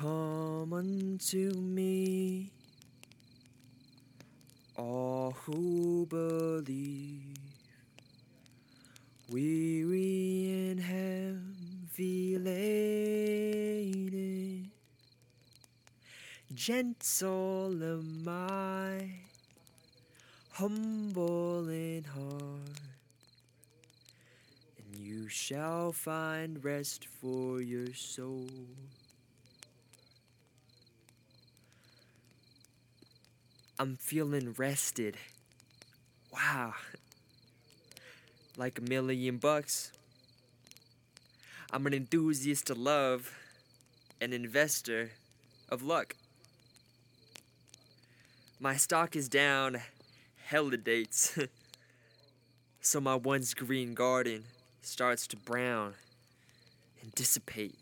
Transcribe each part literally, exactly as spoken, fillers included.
Come unto me, all who believe, weary and heavy laden. Gentle am I, humble in heart, and you shall find rest for your soul. I'm feeling rested. Wow. Like a million bucks. I'm an enthusiast of love, an investor of luck. My stock is down hella dates. So my once green garden starts to brown and dissipate.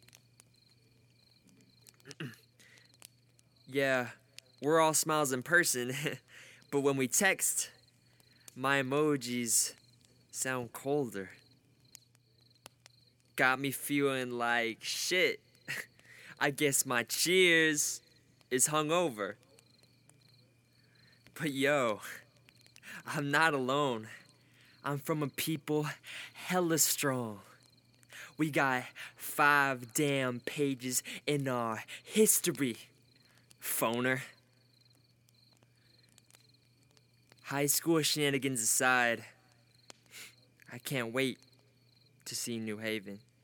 Yeah, we're all smiles in person, but when we text, my emojis sound colder. Got me feeling like shit. I guess my cheers is hungover. But yo, I'm not alone. I'm from a people hella strong. We got five damn pages in our history, phoner. High school shenanigans aside, I can't wait to see New Haven.